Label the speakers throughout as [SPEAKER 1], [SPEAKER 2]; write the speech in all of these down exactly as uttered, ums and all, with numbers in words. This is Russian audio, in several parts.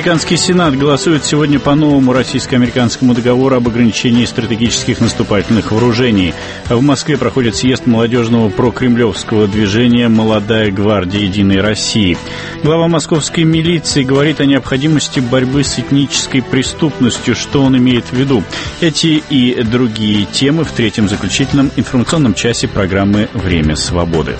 [SPEAKER 1] Американский Сенат голосует сегодня по новому российско-американскому договору об ограничении стратегических наступательных вооружений. В Москве проходит съезд молодежного прокремлевского движения «Молодая гвардия Единой России». Глава московской милиции говорит о необходимости борьбы с этнической преступностью. Что он имеет в виду? Эти и другие темы в третьем заключительном информационном часе программы «Время свободы».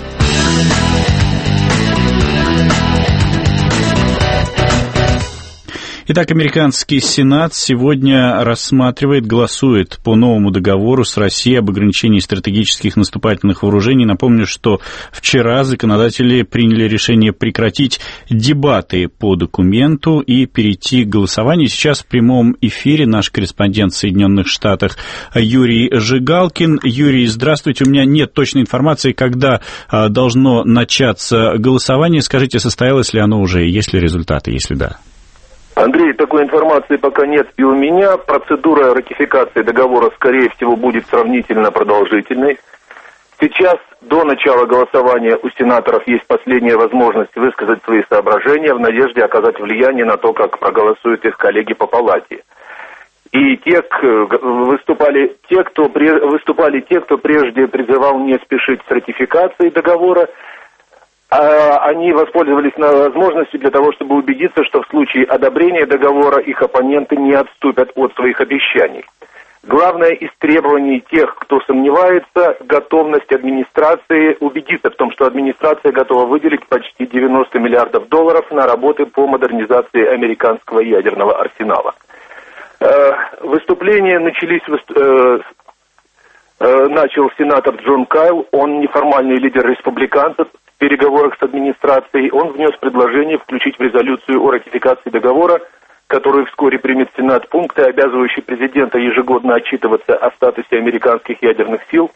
[SPEAKER 1] Итак, американский Сенат сегодня рассматривает, голосует по новому договору с Россией об ограничении стратегических наступательных вооружений. Напомню, что вчера законодатели приняли решение прекратить дебаты по документу и перейти к голосованию. Сейчас в прямом эфире наш корреспондент в Соединенных Штатах Юрий Жигалкин. Юрий, здравствуйте. У меня нет точной информации, когда должно начаться голосование. Скажите, состоялось ли оно уже, есть ли результаты, если да?
[SPEAKER 2] Андрей, такой информации пока нет и у меня. Процедура ратификации договора, скорее всего, будет сравнительно продолжительной. Сейчас, до начала голосования, у сенаторов есть последняя возможность высказать свои соображения в надежде оказать влияние на то, как проголосуют их коллеги по палате. И те, выступали те, кто, выступали те, кто прежде призывал не спешить с ратификацией договора. Они воспользовались возможностью для того, чтобы убедиться, что в случае одобрения договора их оппоненты не отступят от своих обещаний. Главное из требований тех, кто сомневается, готовность администрации убедиться в том, что администрация готова выделить почти девяносто миллиардов долларов на работы по модернизации американского ядерного арсенала. Выступления начались... Начал сенатор Джон Кайл, он неформальный лидер республиканцев. В переговорах с администрацией он внес предложение включить в резолюцию о ратификации договора, которую вскоре примет Сенат, пункты, обязывающие президента ежегодно отчитываться о статусе американских ядерных сил,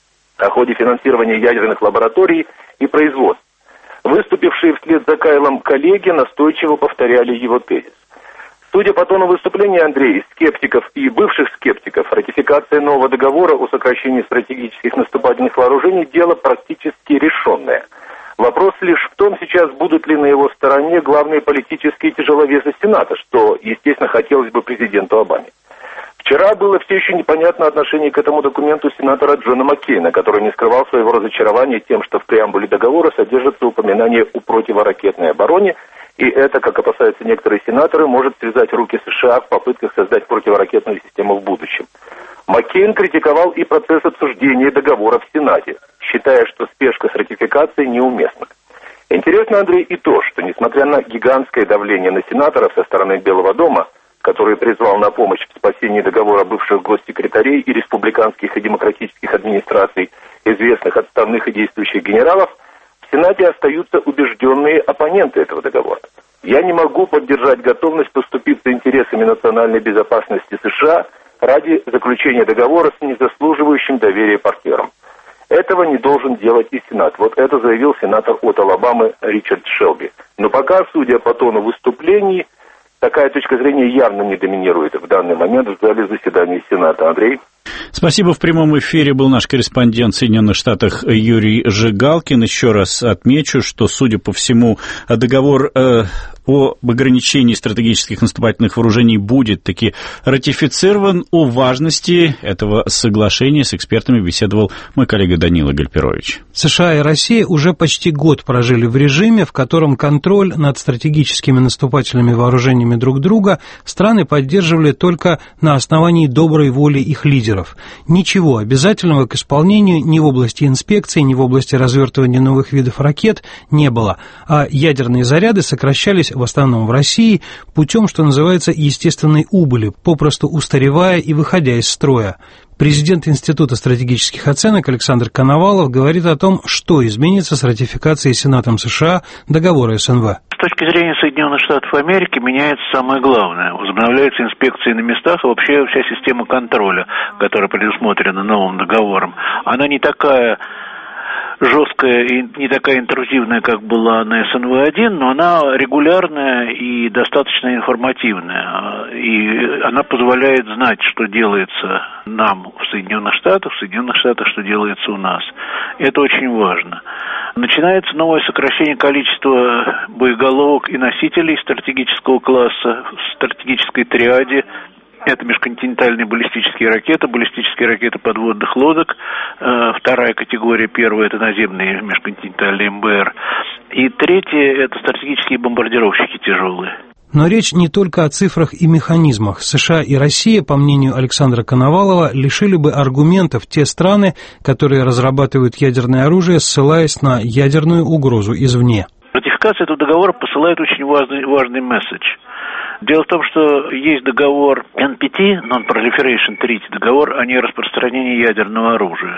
[SPEAKER 2] о ходе финансирования ядерных лабораторий и производств. Выступившие вслед за Кайлом коллеги настойчиво повторяли его тезис. Судя по тону выступления, Андрей, скептиков и бывших скептиков, ратификация нового договора о сокращении стратегических наступательных вооружений – дело практически решенное. Вопрос лишь в том, сейчас будут ли на его стороне главные политические тяжеловесы Сената, что, естественно, хотелось бы президенту Обаме. Вчера было все еще непонятно отношение к этому документу сенатора Джона Маккейна, который не скрывал своего разочарования тем, что в преамбуле договора содержится упоминание о противоракетной обороне, и это, как опасаются некоторые сенаторы, может связать руки США в попытках создать противоракетную систему в будущем. Маккейн критиковал и процесс обсуждения договора в Сенате, считая, что спешка с ратификацией неуместна. Интересно, Андрей, и то, что, несмотря на гигантское давление на сенаторов со стороны Белого дома, который призвал на помощь в спасении договора бывших госсекретарей и республиканских и демократических администраций, известных отставных и действующих генералов, в Сенате остаются убежденные оппоненты этого договора. Я не могу поддержать готовность поступиться интересами национальной безопасности США ради заключения договора с незаслуживающим доверия партнером. Этого не должен делать и Сенат. Вот это заявил сенатор от Алабамы Ричард Шелби. Но пока, судя по тону выступлений, такая точка зрения явно не доминирует в данный момент в зале заседаний Сената. Андрей?
[SPEAKER 1] Спасибо. В прямом эфире был наш корреспондент в Соединенных Штатах Юрий Жигалкин. Еще раз отмечу, что, судя по всему, договор э, об ограничении стратегических наступательных вооружений будет таки ратифицирован. О важности этого соглашения с экспертами беседовал мой коллега Данила Гальперович.
[SPEAKER 3] США и Россия уже почти год прожили в режиме, в котором контроль над стратегическими наступательными вооружениями друг друга страны поддерживали только на основании доброй воли их лидеров. Ничего обязательного к исполнению ни в области инспекции, ни в области развертывания новых видов ракет не было, а ядерные заряды сокращались в основном в России путем, что называется, естественной убыли, попросту устаревая и выходя из строя. Президент Института стратегических оценок Александр Коновалов говорит о том, что изменится с ратификацией Сенатом США договора эс эн вэ.
[SPEAKER 4] С точки зрения Соединенных Штатов Америки меняется самое главное. Возобновляются инспекции на местах, и вообще вся система контроля, которая предусмотрена новым договором, она не такая жесткая и не такая интрузивная, как была на эс эн вэ один, но она регулярная и достаточно информативная. И она позволяет знать, что делается нам в Соединенных Штатах, в Соединенных Штатах, что делается у нас. Это очень важно. Начинается новое сокращение количества боеголовок и носителей стратегического класса в стратегической триаде. Это межконтинентальные баллистические ракеты, баллистические ракеты подводных лодок. Вторая категория, первая – это наземные межконтинентальные эм бэ эр. И третья – это стратегические бомбардировщики тяжелые.
[SPEAKER 3] Но речь не только о цифрах и механизмах. США и Россия, по мнению Александра Коновалова, лишили бы аргументов те страны, которые разрабатывают ядерное оружие, ссылаясь на ядерную угрозу извне.
[SPEAKER 4] Ратификация этого договора посылает очень важный, важный месседж. Дело в том, что есть договор эн пи ти, Non-Proliferation Treaty, договор о нераспространении ядерного оружия.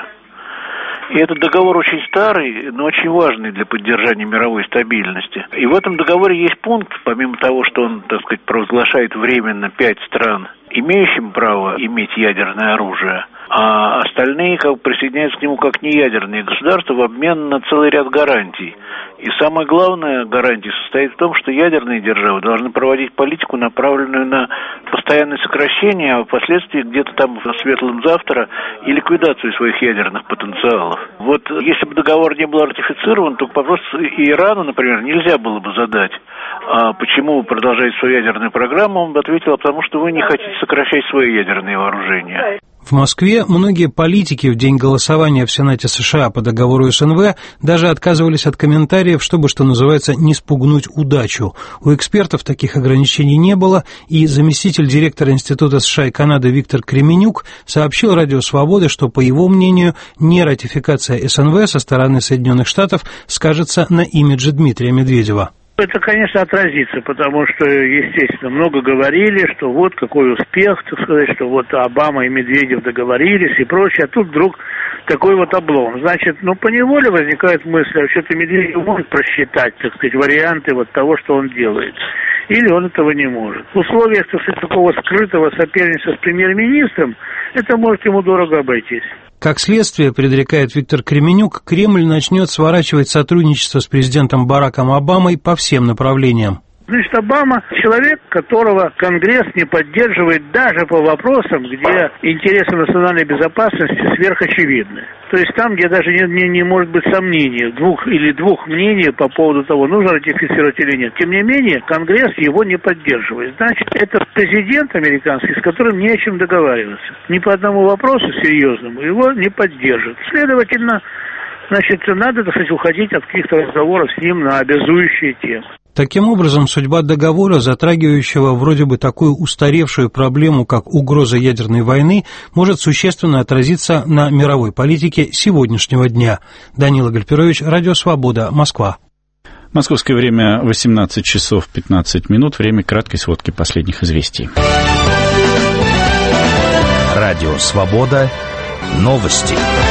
[SPEAKER 4] И этот договор очень старый, но очень важный для поддержания мировой стабильности. И в этом договоре есть пункт, помимо того, что он, так сказать, провозглашает временно пять стран, имеющим право иметь ядерное оружие, а остальные как бы присоединяются к нему как неядерные государства в обмен на целый ряд гарантий. И самая главная гарантия состоит в том, что ядерные державы должны проводить политику, направленную на постоянное сокращение, а впоследствии где-то там в светлом завтра и ликвидацию своих ядерных потенциалов. Вот если бы договор не был ратифицирован, то вопрос Ирану, например, нельзя было бы задать. А почему вы продолжаете свою ядерную программу? Он бы ответил, потому что вы не хотите сокращать свои ядерные вооружения.
[SPEAKER 3] В Москве многие политики в день голосования в Сенате США по договору эс эн вэ даже отказывались от комментариев, чтобы, что называется, не спугнуть удачу. У экспертов таких ограничений не было, и заместитель директора Института США и Канады Виктор Кременюк сообщил Радио Свобода, что, по его мнению, нератификация эс эн вэ со стороны Соединенных Штатов скажется на имидже Дмитрия Медведева.
[SPEAKER 5] Это, конечно, отразится, потому что, естественно, много говорили, что вот какой успех, так сказать, что вот Обама и Медведев договорились и прочее, а тут вдруг такой вот облом. Значит, ну, поневоле возникает мысль, а что-то Медведев может просчитать, так сказать, варианты вот того, что он делает. Или он этого не может. В условиях, так сказать, такого скрытого соперничества с премьер-министром, это может ему дорого обойтись.
[SPEAKER 3] Как следствие, предрекает Виктор Кременюк, Кремль начнет сворачивать сотрудничество с президентом Бараком Обамой по всем направлениям.
[SPEAKER 5] Значит, Обама – человек, которого Конгресс не поддерживает даже по вопросам, где интересы национальной безопасности сверхочевидны. То есть там, где даже не, не, не может быть сомнений, двух или двух мнений по поводу того, нужно ратифицировать или нет. Тем не менее, Конгресс его не поддерживает. Значит, это президент американский, с которым не о чем договариваться. Ни по одному вопросу серьезному его не поддержит. Следовательно, значит, надо, так сказать, уходить от каких-то разговоров с ним на обязующие темы.
[SPEAKER 3] Таким образом, судьба договора, затрагивающего вроде бы такую устаревшую проблему, как угроза ядерной войны, может существенно отразиться на мировой политике сегодняшнего дня. Данила Гальперович, Радио Свобода, Москва.
[SPEAKER 1] Московское время восемнадцать часов пятнадцать минут, время краткой сводки последних известий.
[SPEAKER 6] Радио Свобода, новости.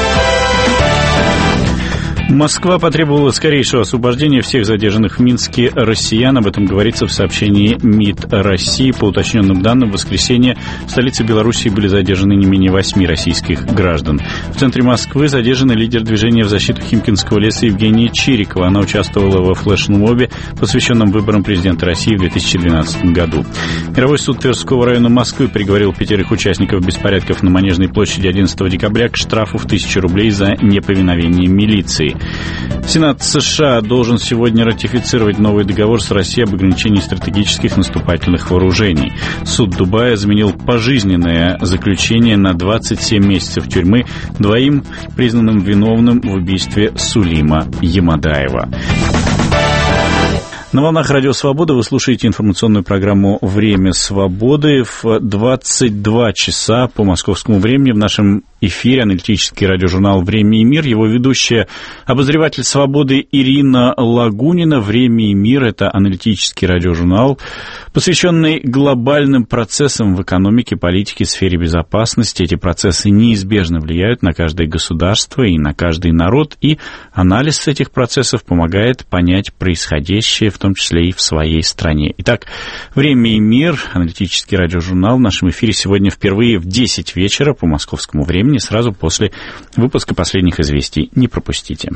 [SPEAKER 1] Москва потребовала скорейшего освобождения всех задержанных в Минске россиян. Об этом говорится в сообщении МИД России. По уточненным данным, в воскресенье в столице Белоруссии были задержаны не менее восьми российских граждан. В центре Москвы задержана лидер движения в защиту Химкинского леса Евгения Чирикова. Она участвовала во флешмобе, посвященном выборам президента России в две тысячи двенадцатом году. Мировой суд Тверского района Москвы приговорил пятерых участников беспорядков на Манежной площади одиннадцатого декабря к штрафу в тысячу рублей за неповиновение милиции. Сенат США должен сегодня ратифицировать новый договор с Россией об ограничении стратегических наступательных вооружений. Суд Дубая заменил пожизненное заключение на двадцать семь месяцев тюрьмы двоим, признанным виновным в убийстве Сулима Ямадаева. На волнах Радио Свобода вы слушаете информационную программу «Время свободы» в двадцать два часа по московскому времени. В нашем эфире аналитический радиожурнал «Время и мир». Его ведущая, обозреватель «Свободы» Ирина Лагунина. «Время и мир» — это аналитический радиожурнал, посвященный глобальным процессам в экономике, политике, сфере безопасности. Эти процессы неизбежно влияют на каждое государство и на каждый народ, и анализ этих процессов помогает понять происходящее, в том числе и в своей стране. Итак, «Время и мир», аналитический радиожурнал в нашем эфире сегодня впервые в десять вечера по московскому времени, сразу после выпуска последних известий. Не пропустите.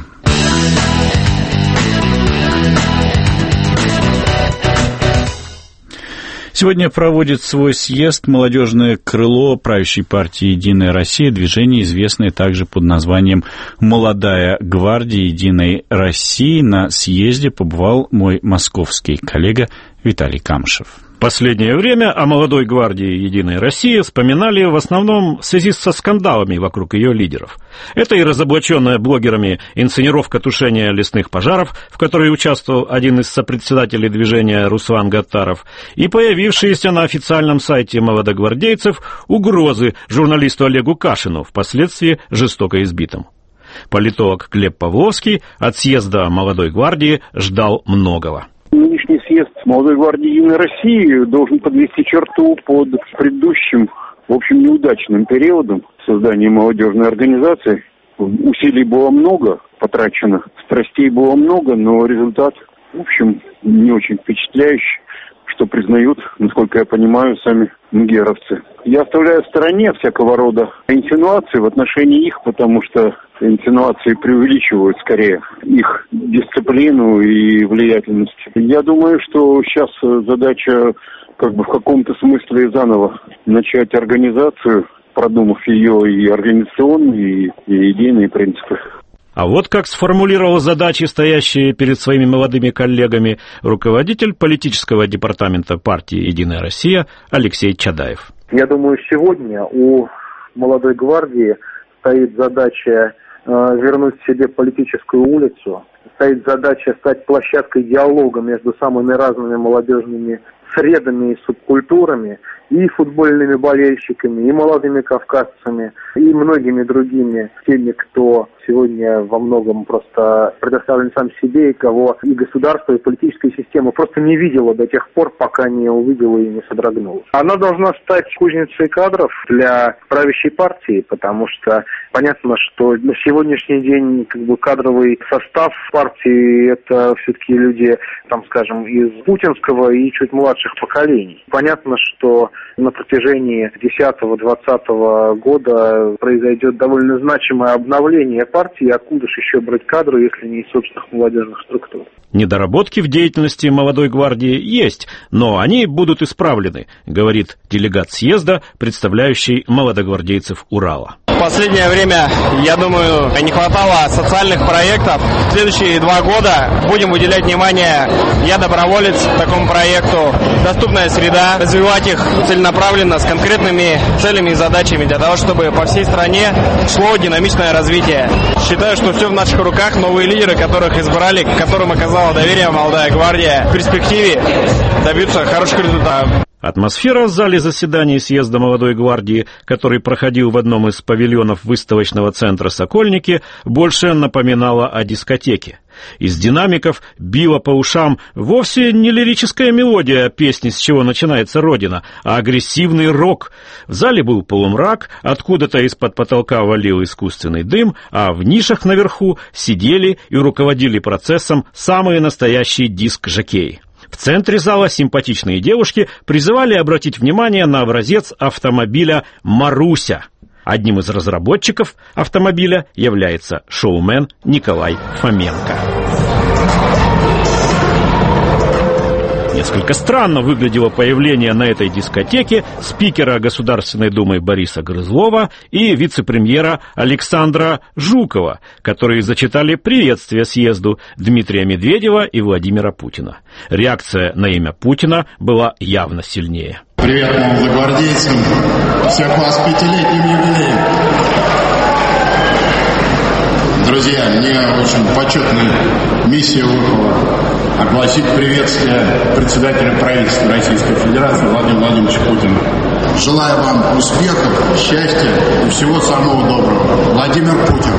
[SPEAKER 1] Сегодня проводит свой съезд молодежное крыло правящей партии «Единая Россия», движение, известное также под названием «Молодая гвардия Единой России». На съезде побывал мой московский коллега Виталий Камышев.
[SPEAKER 7] Последнее время о молодой гвардии «Единой России» вспоминали в основном в связи со скандалами вокруг ее лидеров. Это и разоблаченная блогерами инсценировка тушения лесных пожаров, в которой участвовал один из сопредседателей движения Руслан Гаттаров, и появившиеся на официальном сайте молодогвардейцев угрозы журналисту Олегу Кашину, впоследствии жестоко избитому. Политолог Глеб Павловский от съезда молодой гвардии ждал многого.
[SPEAKER 8] Нынешний съезд молодой гвардии Единой России должен подвести черту под предыдущим, в общем, неудачным периодом создания молодежной организации. Усилий было много потрачено, страстей было много, но результат, в общем, не очень впечатляющий, что признают, насколько я понимаю, сами мгеровцы. Я оставляю в стороне всякого рода инсинуации в отношении их, потому что инсинуации преувеличивают скорее их дисциплину и влиятельность. Я думаю, что сейчас задача как бы в каком-то смысле заново начать организацию, продумав ее и организационные, и идейные принципы.
[SPEAKER 7] А вот как сформулировал задачи, стоящие перед своими молодыми коллегами, руководитель политического департамента партии «Единая Россия» Алексей Чадаев.
[SPEAKER 9] Я думаю, сегодня у молодой гвардии стоит задача э, вернуть себе политическую улицу, стоит задача стать площадкой диалога между самыми разными молодежными средами и субкультурами, и футбольными болельщиками, и молодыми кавказцами, и многими другими, теми, кто сегодня во многом просто предоставлен сам себе, и кого и государство, и политическая система просто не видела до тех пор, пока не увидела и не содрогнулась. Она должна стать кузницей кадров для правящей партии, потому что понятно, что на сегодняшний день как бы кадровый состав партии — это все-таки люди, там, скажем, из путинского и чуть младших поколений. Понятно, что на протяжении десятого-двадцатого года произойдет довольно значимое обновление партии, откуда же еще брать кадры, если не из собственных молодежных структур.
[SPEAKER 7] Недоработки в деятельности молодой гвардии есть, но они будут исправлены, говорит делегат съезда, представляющий молодогвардейцев Урала.
[SPEAKER 10] В последнее время, я думаю, не хватало социальных проектов. В следующие два года будем уделять внимание «Я доброволец» такому проекту, «Доступная среда», развивать их целенаправленно с конкретными целями и задачами для того, чтобы по всей стране шло динамичное развитие. Считаю, что все в наших руках. Новые лидеры, которых избрали, которым оказала доверие молодая гвардия, в перспективе добьются хороших результатов.
[SPEAKER 7] Атмосфера в зале заседаний съезда молодой гвардии, который проходил в одном из павильонов выставочного центра «Сокольники», больше напоминала о дискотеке. Из динамиков била по ушам вовсе не лирическая мелодия песни «С чего начинается Родина», а агрессивный рок. В зале был полумрак, откуда-то из-под потолка валил искусственный дым, а в нишах наверху сидели и руководили процессом самые настоящие диск-жокеи. В центре зала симпатичные девушки призывали обратить внимание на образец автомобиля «Маруся». Одним из разработчиков автомобиля является шоумен Николай Фоменко. Несколько странно выглядело появление на этой дискотеке спикера Государственной Думы Бориса Грызлова и вице-премьера Александра Жукова, которые зачитали приветствие съезду Дмитрия Медведева и Владимира Путина. Реакция на имя Путина была явно сильнее.
[SPEAKER 11] Привет молодогвардейцам, всех вас с пятилетним юбилеем. Друзья, мне очень почетная миссия выпала огласить приветствие председателя правительства Российской Федерации Владимира Владимировича Путина. Желаю вам успехов, счастья и всего самого доброго. Владимир Путин.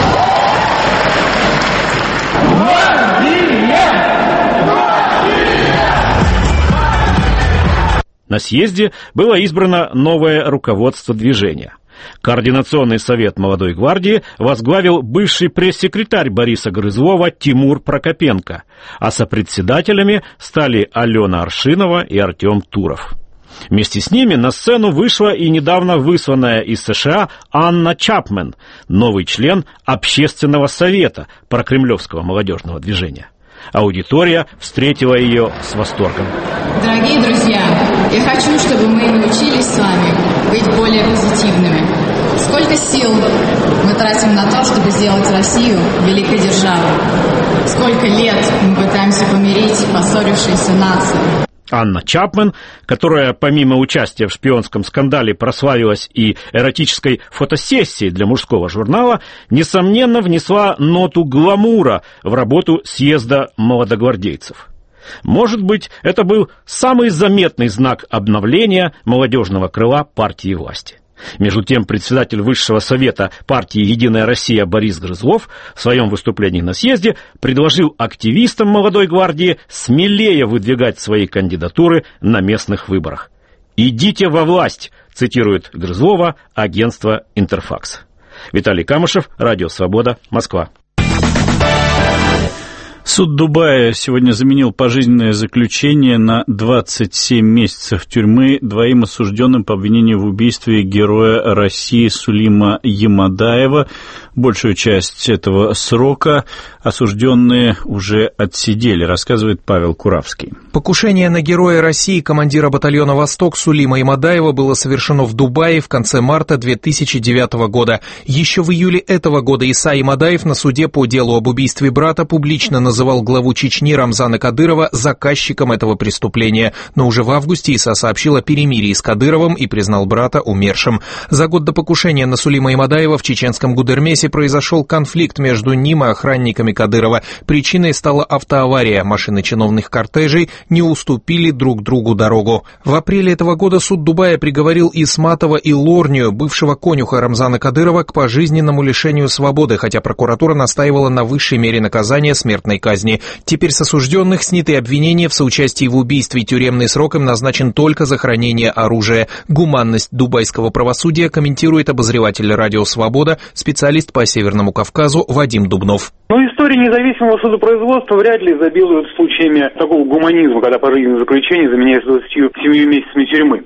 [SPEAKER 7] На съезде было избрано новое руководство движения. Координационный совет молодой гвардии возглавил бывший пресс-секретарь Бориса Грызлова Тимур Прокопенко, а сопредседателями стали Алена Аршинова и Артем Туров. Вместе с ними на сцену вышла и недавно высланная из США Анна Чапмен, новый член Общественного совета прокремлевского молодежного движения. Аудитория встретила ее с восторгом.
[SPEAKER 12] Дорогие друзья, я хочу, чтобы мы научились с вами быть более позитивными. Сколько сил мы тратим на то, чтобы сделать Россию великой державой? Сколько лет мы пытаемся помирить поссорившиеся нации?
[SPEAKER 7] Анна Чапман, которая помимо участия в шпионском скандале прославилась и эротической фотосессией для мужского журнала, несомненно внесла ноту гламура в работу съезда молодогвардейцев. Может быть, это был самый заметный знак обновления молодежного крыла партии власти. Между тем, председатель Высшего совета партии «Единая Россия» Борис Грызлов в своем выступлении на съезде предложил активистам молодой гвардии смелее выдвигать свои кандидатуры на местных выборах. «Идите во власть», цитирует Грызлова агентство «Интерфакс». Виталий Камышев, Радио Свобода, Москва.
[SPEAKER 1] Суд Дубая сегодня заменил пожизненное заключение на двадцать семь месяцев тюрьмы двоим осужденным по обвинению в убийстве героя России Сулима Ямадаева. Большую часть этого срока осужденные уже отсидели, рассказывает Павел Куравский.
[SPEAKER 13] Покушение на героя России, командира батальона «Восток» Сулима Ямадаева было совершено в Дубае в конце марта две тысячи девятого года. Еще в июле этого года Иса Ямадаев на суде по делу об убийстве брата публично называл главу Чечни Рамзана Кадырова заказчиком этого преступления. Но уже в августе Иса сообщил о перемирии с Кадыровым и признал брата умершим. За год до покушения на Сулима Ямадаева в чеченском Гудермесе произошел конфликт между ним и охранниками Кадырова. Причиной стала автоавария. Машины чиновных кортежей не уступили друг другу дорогу. В апреле этого года суд Дубая приговорил Исматова и Лорнию, бывшего конюха Рамзана Кадырова, к пожизненному лишению свободы, хотя прокуратура настаивала на высшей мере наказания смертной казни. Теперь с осужденных сняты обвинения в соучастии в убийстве. Тюремный срок им назначен только за хранение оружия. Гуманность дубайского правосудия комментирует обозреватель Радио Свобода, специалист по Северному Кавказу Вадим Дубнов.
[SPEAKER 14] Ну, история независимого судопроизводства вряд ли изобилует случаями такого гуманизма, когда пожизненное заключение заменяется двадцатью семью месяцами тюрьмы.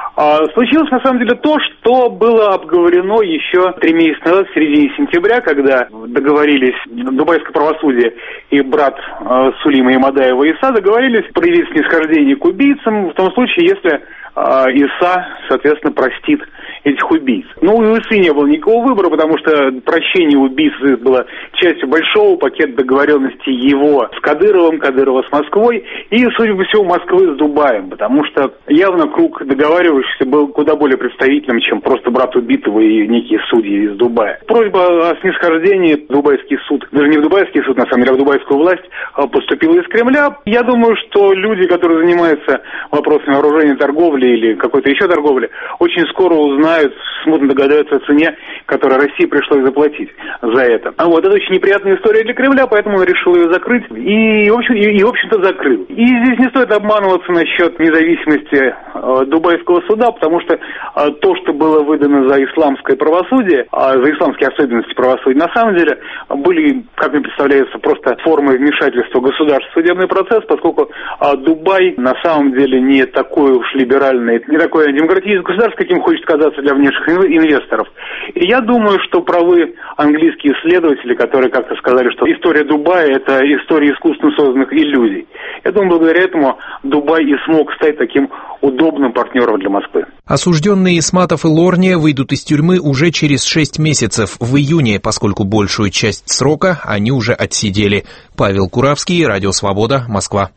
[SPEAKER 14] А случилось на самом деле то, что было обговорено еще три месяца назад, в середине сентября, когда договорились дубайское правосудие и брат э, Сулима Ямадаева Иса договорились проявить снисхождение к убийцам в том случае, если э, Иса, соответственно, простит этих убийц. Ну, у Исы не было никакого выбора, потому что прощение убийц было частью большого пакета договоренностей его с Кадыровым, Кадырова с Москвой и, судя по всему, Москвы с Дубаем, потому что явно круг договаривающихся был куда более представительным, чем просто брат убитого и некие судьи из Дубая. Просьба о снисхождении дубайский суд, даже не в дубайский суд, на самом деле, а в дубайскую власть поступила из Кремля. Я думаю, что люди, которые занимаются вопросами вооружения, торговли или какой-то еще торговли, очень скоро узнают, смутно догадаются о цене, которую России пришлось заплатить за это. А вот это очень неприятная история для Кремля, поэтому он решил ее закрыть и, в общем, и, и в общем-то, закрыл. И здесь не стоит обманываться насчет независимости э, дубайского суда, потому что э, то, что было выдано за исламское правосудие, э, за исламские особенности правосудия, на самом деле были, как мне представляется, просто формой вмешательства государства в судебный процесс, поскольку э, Дубай на самом деле не такой уж либеральный, не такое демократическое государство, каким хочет казаться для внешних инвесторов. И я думаю, что правы английские исследователи, которые как-то сказали, что история Дубая – это история искусственно созданных иллюзий. Я думаю, благодаря этому Дубай и смог стать таким удобным партнером для Москвы.
[SPEAKER 13] Осужденные Исматов и Лорния выйдут из тюрьмы уже через шесть месяцев, в июне, поскольку большую часть срока они уже отсидели. Павел Куравский, Радио Свобода, Москва.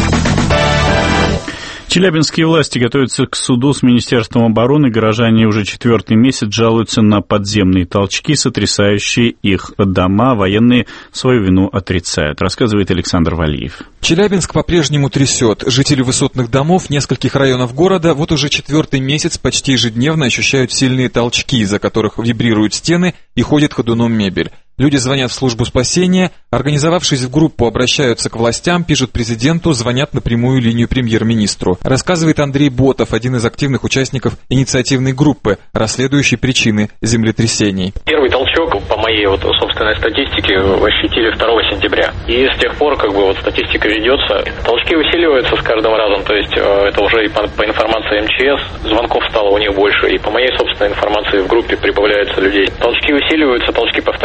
[SPEAKER 1] Челябинские власти готовятся к суду с Министерством обороны. Горожане уже четвертый месяц жалуются на подземные толчки, сотрясающие их дома. Военные свою вину отрицают, рассказывает Александр Валиев.
[SPEAKER 15] Челябинск по-прежнему трясет. Жители высотных домов нескольких районов города вот уже четвертый месяц почти ежедневно ощущают сильные толчки, из-за которых вибрируют стены и ходит ходуном мебель. Люди звонят в службу спасения, организовавшись в группу, обращаются к властям, пишут президенту, звонят на прямую линию премьер-министру. Рассказывает Андрей Ботов, один из активных участников инициативной группы, расследующей причины землетрясений.
[SPEAKER 16] Первый толчок, по моей вот собственной статистике, ощутили второго сентября. И с тех пор, как бы, вот статистика ведется, толчки усиливаются с каждым разом, то есть это уже и по, по информации эм че эс, звонков стало у них больше, и по моей собственной информации в группе прибавляется людей. Толчки усиливаются, толчки повторяются.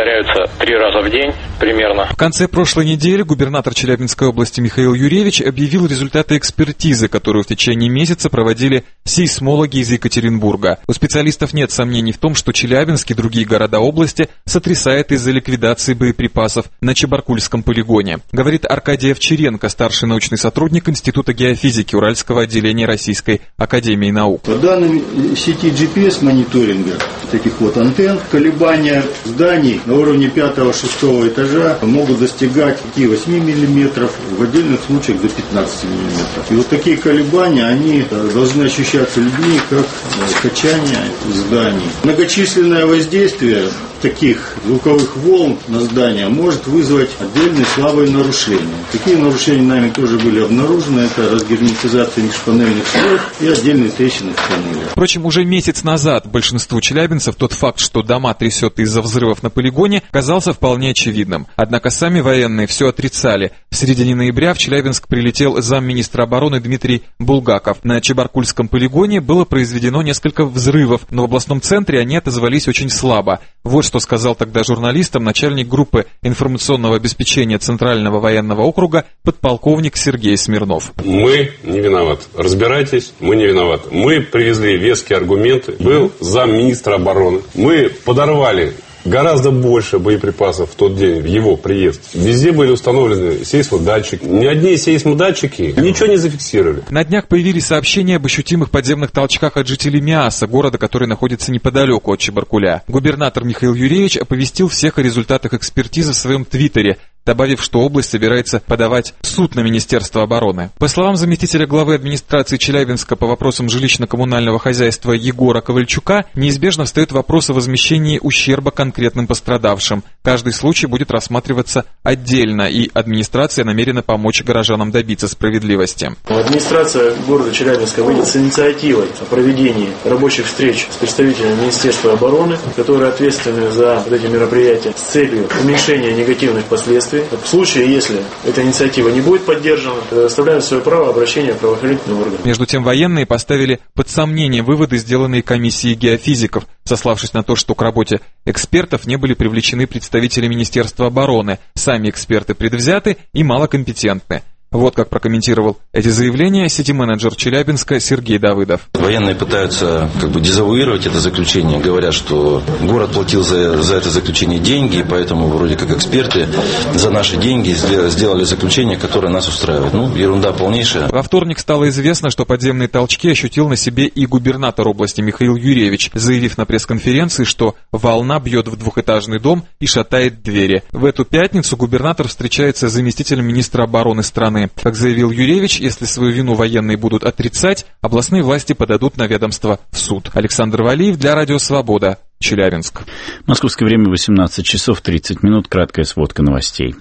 [SPEAKER 16] где-то три раза в день примерно.
[SPEAKER 15] В конце прошлой недели губернатор Челябинской области Михаил Юрьевич объявил результаты экспертизы, которую в течение месяца проводили сейсмологи из Екатеринбурга. У специалистов нет сомнений в том, что Челябинск и другие города области сотрясает из-за ликвидации боеприпасов на Чебаркульском полигоне, говорит Аркадий Овчаренко, старший научный сотрудник Института геофизики Уральского отделения Российской академии наук.
[SPEAKER 17] По данным сети джи пи эс-мониторинга, таких вот антенн, колебания зданий на уровне пятого-шестого этажа могут достигать восемь миллиметров, в отдельных случаях до пятнадцать миллиметров. И вот такие колебания, они должны ощущаться людьми как качание зданий. Многочисленное воздействие таких звуковых волн на здание может вызвать отдельные слабые нарушения. Такие нарушения нами тоже были обнаружены. Это разгерметизация межпанельных слоев и отдельные трещины в панели.
[SPEAKER 15] Впрочем, уже месяц назад большинству челябинцев тот факт, что дома трясет из-за взрывов на полигоне, казался вполне очевидным. Однако сами военные все отрицали. В середине ноября в Челябинск прилетел замминистра обороны Дмитрий Булгаков. На Чебаркульском полигоне было произведено несколько взрывов, но в областном центре они отозвались очень слабо. Вот что сказал тогда журналистам начальник группы информационного обеспечения Центрального военного округа подполковник Сергей Смирнов.
[SPEAKER 18] Мы не виноваты. Разбирайтесь, мы не виноваты. Мы привезли веские аргументы. Был замминистра обороны. Мы подорвали гораздо больше боеприпасов в тот день, в его приезд. Везде были установлены сейсмодатчики. Ни одни сейсмодатчики ничего не зафиксировали.
[SPEAKER 15] На днях появились сообщения об ощутимых подземных толчках от жителей Миасса, города, который находится неподалеку от Чебаркуля. Губернатор Михаил Юрьевич оповестил всех о результатах экспертизы в своем твиттере, добавив, что область собирается подавать в суд на Министерство обороны. По словам заместителя главы администрации Челябинска по вопросам жилищно-коммунального хозяйства Егора Ковальчука, неизбежно встает вопрос о возмещении ущерба конкретным пострадавшим. Каждый случай будет рассматриваться отдельно, и администрация намерена помочь горожанам добиться справедливости.
[SPEAKER 19] Администрация города Челябинска выйдет с инициативой о проведении рабочих встреч с представителями Министерства обороны, которые ответственны за вот эти мероприятия, с целью уменьшения негативных последствий. В случае, если эта инициатива не будет поддержана, оставляем свое право обращения в правоохранительные органы.
[SPEAKER 15] Между тем, военные поставили под сомнение выводы, сделанные комиссией геофизиков, сославшись на то, что к работе экспертов не были привлечены представители Министерства обороны. Сами эксперты предвзяты и малокомпетентны. Вот как прокомментировал эти заявления сити-менеджер Челябинска Сергей Давыдов.
[SPEAKER 20] Военные пытаются как бы дезавуировать это заключение, говорят, что город платил за, за это заключение деньги, и поэтому вроде как эксперты за наши деньги сделали заключение, которое нас устраивает. Ну, ерунда полнейшая.
[SPEAKER 15] Во вторник стало известно, что подземные толчки ощутил на себе и губернатор области Михаил Юрьевич, заявив на пресс-конференции, что волна бьет в двухэтажный дом и шатает двери. В эту пятницу губернатор встречается с заместителем министра обороны страны. Как заявил Юрьевич, если свою вину военные будут отрицать, областные власти подадут на ведомство в суд. Александр Валиев для Радио Свобода, Челябинск.
[SPEAKER 1] Московское время восемнадцать часов тридцать минут. Краткая сводка новостей.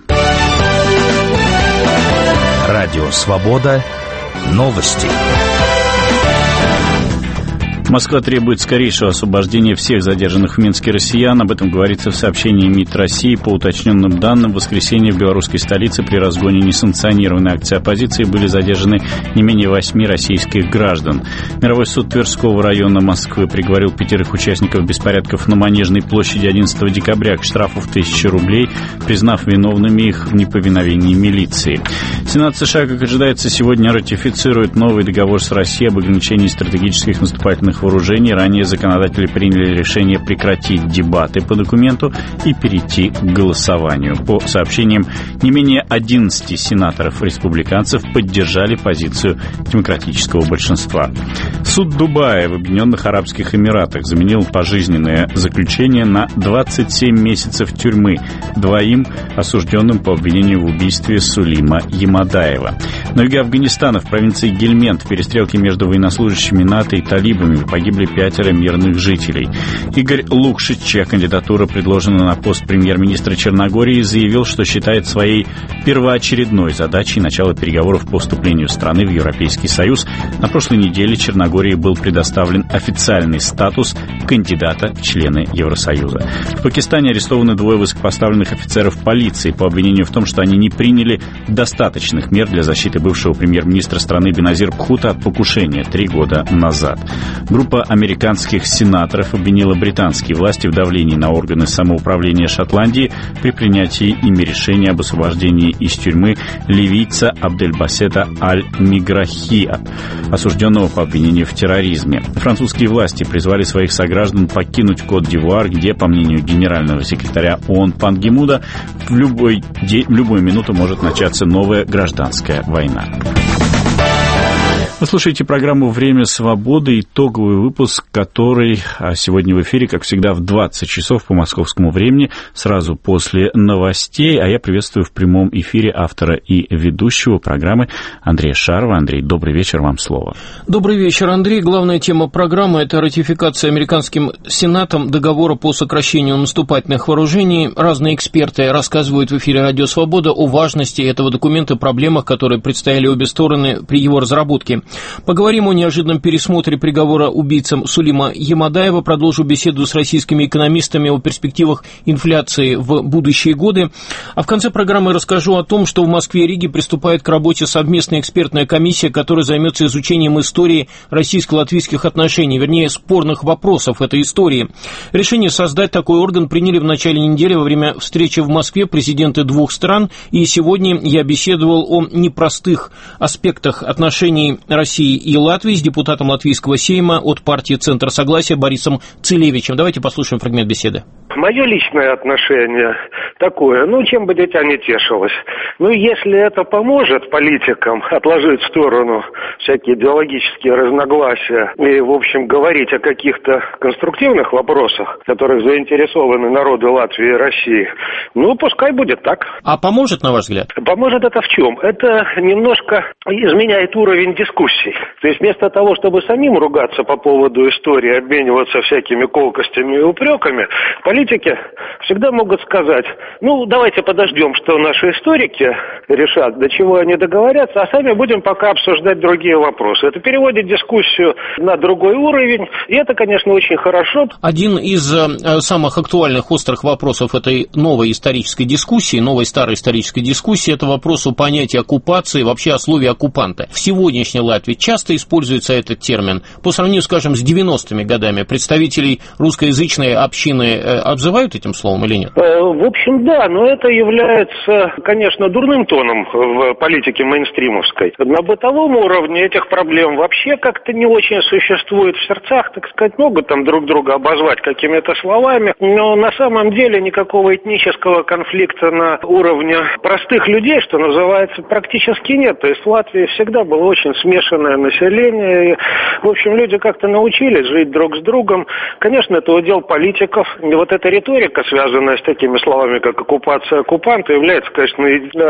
[SPEAKER 6] Радио Свобода. Новости.
[SPEAKER 1] Москва требует скорейшего освобождения всех задержанных в Минске россиян. Об этом говорится в сообщении МИД России. По уточненным данным, в воскресенье в белорусской столице при разгоне несанкционированной акции оппозиции были задержаны не менее восьми российских граждан. Мировой суд Тверского района Москвы приговорил пятерых участников беспорядков на Манежной площади одиннадцатого декабря к штрафу в тысячу рублей, признав виновными их в неповиновении милиции. Сенат США, как ожидается, сегодня ратифицирует новый договор с Россией об ограничении стратегических наступательных вооружений. Ранее законодатели приняли решение прекратить дебаты по документу и перейти к голосованию. По сообщениям, не менее одиннадцати сенаторов-республиканцев поддержали позицию демократического большинства. Суд Дубая в Объединенных Арабских Эмиратах заменил пожизненное заключение на двадцать семь месяцев тюрьмы двоим осужденным по обвинению в убийстве Сулима Ямадаева. На юге Афганистана, в провинции Гельмент, в перестрелке между военнослужащими НАТО и талибами погибли пятеро мирных жителей. Игорь Лукшич, чья кандидатура предложена на пост премьер-министра Черногории, заявил, что считает своей первоочередной задачей начало переговоров по вступлению страны в Европейский Союз. На прошлой неделе Черногории был предоставлен официальный статус кандидата в члены Евросоюза. В Пакистане арестованы двое высокопоставленных офицеров полиции по обвинению в том, что они не приняли достаточных мер для защиты бывшего премьер-министра страны Беназир Бхутто от покушения три года назад. Группа американских сенаторов обвинила британские власти в давлении на органы самоуправления Шотландии при принятии ими решения об освобождении из тюрьмы ливийца Абдельбасета Аль-Миграхия, осужденного по обвинению в терроризме. Французские власти призвали своих сограждан покинуть Кот-д'Ивуар, где, по мнению генерального секретаря ООН Пан Ги Муна, в любой день, в любую минуту может начаться новая гражданская война. Вы слушаете программу «Время свободы», итоговый выпуск, который сегодня в эфире, как всегда, в двадцать часов по московскому времени, сразу после новостей. А я приветствую в прямом эфире автора и ведущего программы Андрея Шарова. Андрей, добрый вечер, вам слово.
[SPEAKER 21] Добрый вечер, Андрей. Главная тема программы – это ратификация американским Сенатом договора по сокращению наступательных вооружений. Разные эксперты рассказывают в эфире «Радио Свобода» о важности этого документа, проблемах, которые предстояли обе стороны при его разработке. Поговорим о неожиданном пересмотре приговора убийцам Сулима Ямадаева, продолжу беседу с российскими экономистами о перспективах инфляции в будущие годы. А в конце программы расскажу о том, что в Москве и Риге приступает к работе совместная экспертная комиссия, которая займется изучением истории российско-латвийских отношений, вернее, спорных вопросов этой истории. Решение создать такой орган приняли в начале недели во время встречи в Москве президенты двух стран, и сегодня я беседовал о непростых аспектах отношений России и Латвии с депутатом Латвийского Сейма от партии «Центр Согласия» Борисом Целевичем. Давайте послушаем фрагмент беседы.
[SPEAKER 22] Мое личное отношение такое, ну, чем бы дитя не тешилось. Ну, если это поможет политикам отложить в сторону всякие идеологические разногласия и, в общем, говорить о каких-то конструктивных вопросах, в которых заинтересованы народы Латвии и России, ну, пускай будет так.
[SPEAKER 21] А поможет, на ваш взгляд?
[SPEAKER 22] Поможет это в чем? Это немножко изменяет уровень дискуссий. То есть вместо того, чтобы самим ругаться по поводу истории, обмениваться всякими колкостями и упреками, политики всегда могут сказать: ну, давайте подождем, что наши историки решат, до чего они договорятся, а сами будем пока обсуждать другие вопросы. Это переводит дискуссию на другой уровень, и это, конечно, очень хорошо.
[SPEAKER 21] Один из э, самых актуальных острых вопросов этой новой исторической дискуссии, новой старой исторической дискуссии, это вопрос о понятии оккупации, вообще о слове оккупанта. В сегодняшней Латвии часто используется этот термин. По сравнению, скажем, с девяностыми годами представителей русскоязычной общины э, обзывают этим словом или нет?
[SPEAKER 22] Э, в общем, да, но это является, конечно, дурным тоном в политике мейнстримовской. На бытовом уровне этих проблем вообще как-то не очень существует. В сердцах, так сказать, могут там друг друга обозвать какими-то словами, но на самом деле никакого этнического конфликта на уровне простых людей, что называется, практически нет. То есть в Латвии всегда было очень смешанное население, и, в общем, люди как-то научились жить друг с другом. Конечно, это удел политиков, и вот эта риторика, связанная с такими словами, как оккупация, оккупант, является, конечно,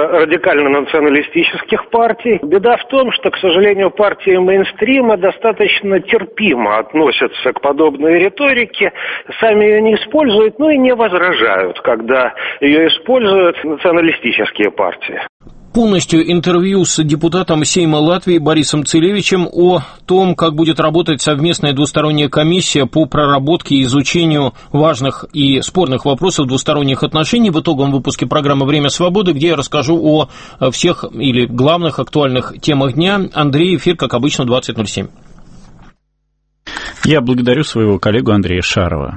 [SPEAKER 22] радикально-националистических партий. Беда в том, что, к сожалению, партии мейнстрима достаточно терпимо относятся к подобной риторике, сами ее не используют, ну и не возражают, когда ее используют националистические партии.
[SPEAKER 21] Полностью интервью с депутатом Сейма Латвии Борисом Целевичем о том, как будет работать совместная двусторонняя комиссия по проработке и изучению важных и спорных вопросов двусторонних отношений в итоговом выпуске программы «Время свободы», где я расскажу о всех или главных актуальных темах дня. Андрей, эфир, как обычно, двадцать ноль семь.
[SPEAKER 1] Я благодарю своего коллегу Андрея Шарова.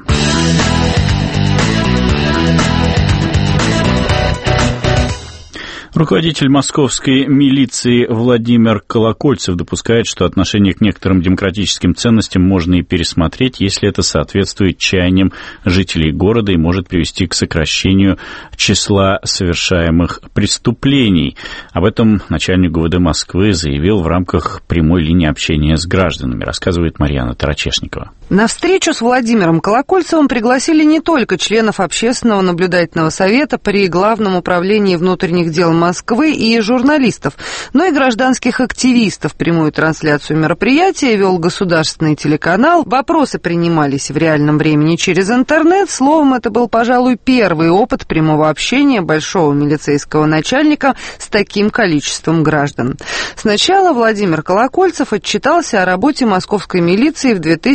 [SPEAKER 1] Руководитель московской милиции Владимир Колокольцев допускает, что отношение к некоторым демократическим ценностям можно и пересмотреть, если это соответствует чаяниям жителей города и может привести к сокращению числа совершаемых преступлений. Об этом начальник ГУВД Москвы заявил в рамках прямой линии общения с гражданами, рассказывает Марьяна Тарачешникова.
[SPEAKER 23] На встречу с Владимиром Колокольцевым пригласили не только членов Общественного наблюдательного совета при Главном управлении внутренних дел Москвы и журналистов, но и гражданских активистов. Прямую трансляцию мероприятия вел государственный телеканал. Вопросы принимались в реальном времени через интернет. Словом, это был, пожалуй, первый опыт прямого общения большого милицейского начальника с таким количеством граждан. Сначала Владимир Колокольцев отчитался о работе московской милиции в две тысячи десятом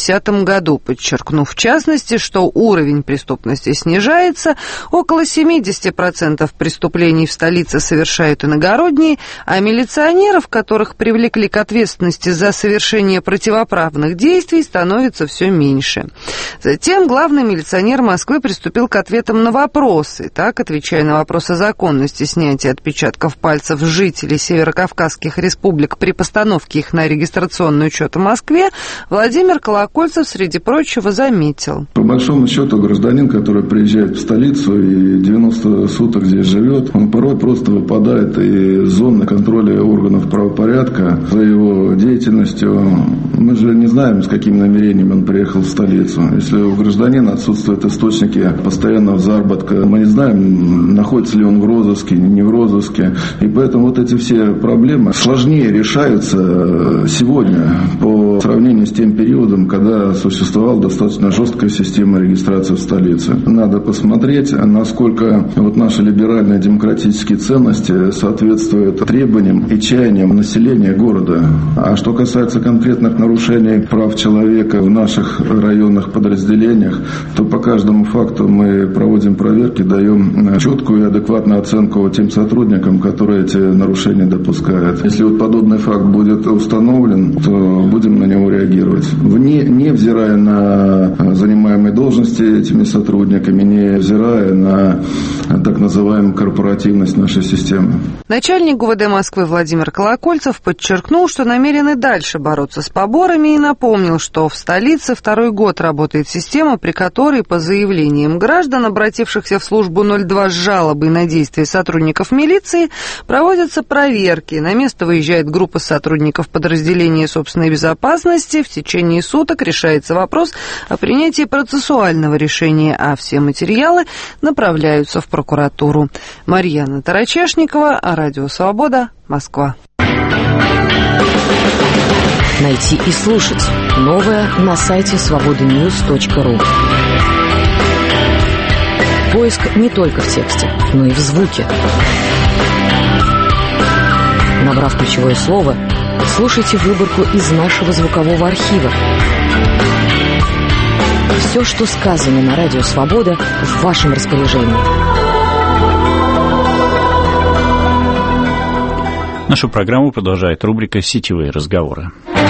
[SPEAKER 23] десятом году, подчеркнув в частности, что уровень преступности снижается, около семьдесят процентов преступлений в столице совершают иногородние, а милиционеров, которых привлекли к ответственности за совершение противоправных действий, становится все меньше. Затем главный милиционер Москвы приступил к ответам на вопросы. Так, отвечая на вопрос о законности снятия отпечатков пальцев жителей северокавказских республик при постановке их на регистрационный учет в Москве, Владимир Колокольцев, среди прочего, заметил.
[SPEAKER 2] По большому счету, гражданин, который приезжает в столицу и девяносто суток здесь живет, он порой просто выпадает из зоны контроля органов правопорядка за его деятельностью. Мы же не знаем, с каким намерением он приехал в столицу. Если у гражданина отсутствуют источники постоянного заработка, мы не знаем, находится ли он в розыске, не в розыске. И поэтому вот эти все проблемы сложнее решаются сегодня по сравнению с тем периодом, когда существовала достаточно жесткая система регистрации в столице. Надо посмотреть, насколько вот наши либеральные демократические ценности соответствуют требованиям и чаяниям населения города. А что касается конкретных нарушений прав человека в наших районных подразделениях, то по каждому факту мы проводим проверки, даем четкую и адекватную оценку тем сотрудникам, которые эти нарушения допускают. Если вот подобный факт будет установлен, то будем на него реагировать. Вне, невзирая на занимаемые должности этими сотрудниками, невзирая на так называемую корпоративность нашей системы.
[SPEAKER 23] Начальник ГУВД Москвы Владимир Колокольцев подчеркнул, что намерен и дальше бороться с поборами, и напомнил, что в столице второй год работает система, при которой по заявлениям граждан, обратившихся в службу ноль два с жалобой на действия сотрудников милиции, проводятся проверки. На место выезжает группа сотрудников подразделения собственной безопасности. В течение суток решается вопрос о принятии процессуального решения, а все материалы направляются в прокуратуру. Марьяна Тарачешникова, Радио Свобода, Москва.
[SPEAKER 4] Найти и слушать новое на сайте свобода ньюс точка ру. Поиск не только в тексте, но и в звуке. Набрав ключевое слово, слушайте выборку из нашего звукового архива. Все, что сказано на Радио Свобода, в вашем распоряжении.
[SPEAKER 1] Нашу программу продолжает рубрика «Сетевые разговоры».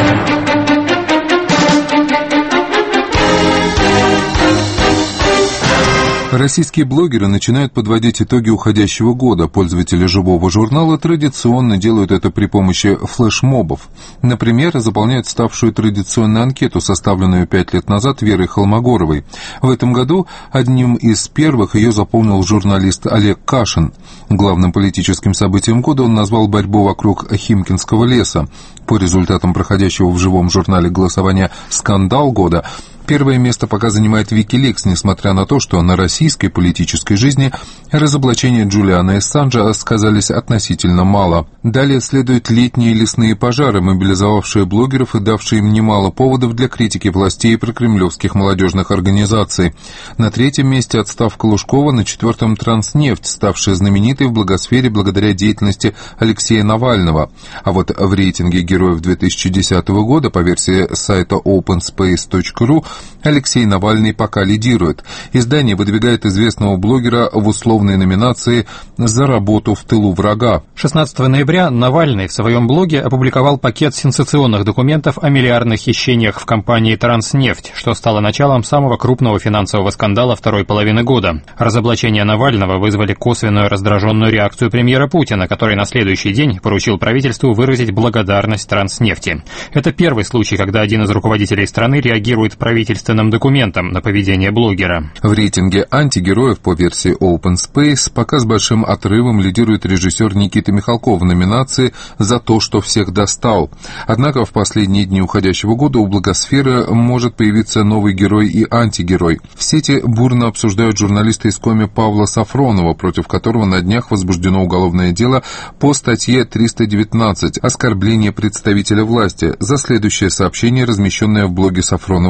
[SPEAKER 5] Российские блогеры начинают подводить итоги уходящего года. Пользователи живого журнала традиционно делают это при помощи флешмобов. Например, заполняют ставшую традиционную анкету, составленную пять лет назад Верой Холмогоровой. В этом году одним из первых ее заполнил журналист Олег Кашин. Главным политическим событием года он назвал борьбу вокруг Химкинского леса. По результатам проходящего в живом журнале голосования «Скандал года» первое место пока занимает Викиликс, несмотря на то, что на российской политической жизни разоблачения Джулиана Ассанжа сказались относительно мало. Далее следуют летние лесные пожары, мобилизовавшие блогеров и давшие им немало поводов для критики властей и прокремлевских молодежных организаций. На третьем месте отставка Лужкова, на четвертом Транснефть, ставшая знаменитой в блогосфере благодаря деятельности Алексея Навального. А вот в рейтинге героев две тысячи десятого года по версии сайта опен спейс точка ру Алексей Навальный пока лидирует. Издание выдвигает известного блогера в условной номинации «За работу в тылу врага».
[SPEAKER 24] шестнадцатого ноября Навальный в своем блоге опубликовал пакет сенсационных документов о миллиардных хищениях в компании «Транснефть», что стало началом самого крупного финансового скандала второй половины года. Разоблачения Навального вызвали косвенную раздраженную реакцию премьера Путина, который на следующий день поручил правительству выразить благодарность «Транснефти». Это первый случай, когда один из руководителей страны реагирует правительству правительственным документам на поведение блогера.
[SPEAKER 5] В рейтинге антигероев по версии Open Space пока с большим отрывом лидирует режиссер Никита Михалков в номинации «За то, что всех достал». Однако в последние дни уходящего года у блогосферы может появиться новый герой и антигерой. В сети бурно обсуждают журналиста из Коми Павла Сафронова, против которого на днях возбуждено уголовное дело по статье триста девятнадцать «Оскорбление представителя власти» за следующее сообщение, размещенное в блоге Сафронова в конце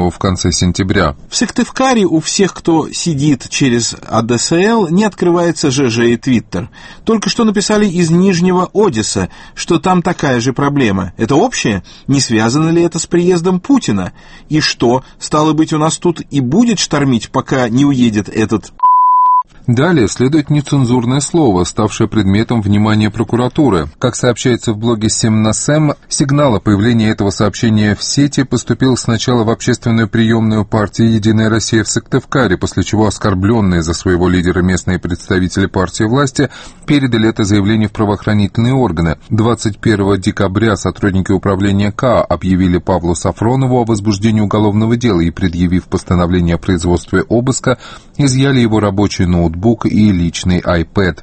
[SPEAKER 5] конце сентября.
[SPEAKER 3] В Сыктывкаре у всех, кто сидит через эй ди эс эл, не открывается ЖЖ и Твиттер. Только что написали из Нижнего Одесса, что там такая же проблема. Это общее? Не связано ли это с приездом Путина? И что, стало быть, у нас тут и будет штормить, пока не уедет этот...
[SPEAKER 5] Далее следует нецензурное слово, ставшее предметом внимания прокуратуры. Как сообщается в блоге «Сем на Сэм», сигнал о появлении этого сообщения в сети поступил сначала в общественную приемную партии «Единая Россия» в Сыктывкаре, после чего оскорбленные за своего лидера местные представители партии власти передали это заявление в правоохранительные органы. двадцать первого декабря сотрудники управления К объявили Павлу Сафронову о возбуждении уголовного дела и, предъявив постановление о производстве обыска, изъяли его рабочий ноутбук и личный iPad.